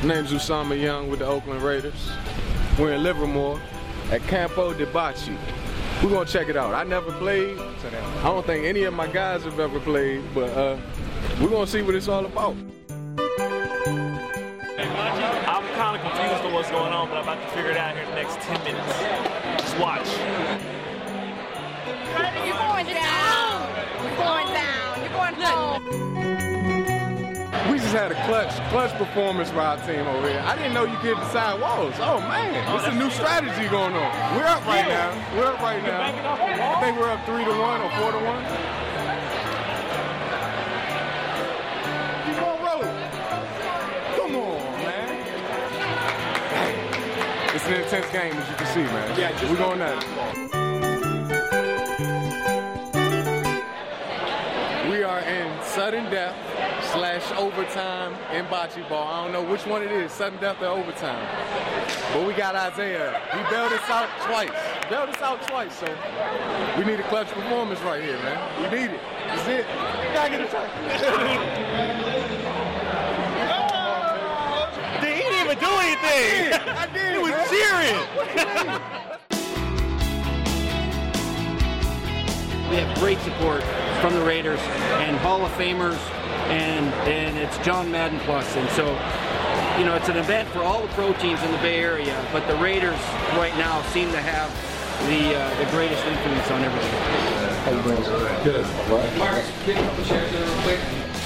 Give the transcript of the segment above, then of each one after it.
Name's Usama Young with the Oakland Raiders. We're in Livermore at Campo de Bocce. We're gonna check it out. I never played. I don't think any of my guys have ever played, but we're gonna see what it's all about. I'm kind of confused on what's going on, but I'm about to figure it out here in the next 10 minutes. Just watch. You're going down. You're going down. You're going home. We just had a clutch performance by our team over here. I didn't know you could decide walls. Oh man, this is a new strategy going on. We're up right now. I think we're up 3-1 or 4-1. Keep on rolling. Come on, man. It's an intense game, as you can see, man. Yeah, we're going at it. We are in sudden death / overtime in bocce ball. I don't know which one it is, sudden death or overtime. But we got Isaiah. He bailed us out twice. So we need a clutch performance right here, man. We need it. That's it. Gotta get a touch. He didn't even do anything. I did. He was cheering. We have great support from the Raiders and Hall of Famers, and it's John Madden Plus. And so, you know, it's an event for all the pro teams in the Bay Area, but the Raiders right now seem to have the greatest influence on everything. How you doing? Good. Mark, get a couple chairs there real quick.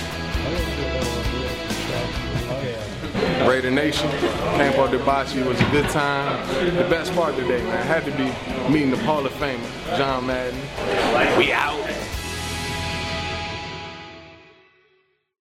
Raider Nation, Campo de Bocce was a good time. The best part today, man, had to be meeting the Hall of Famer, John Madden. We out.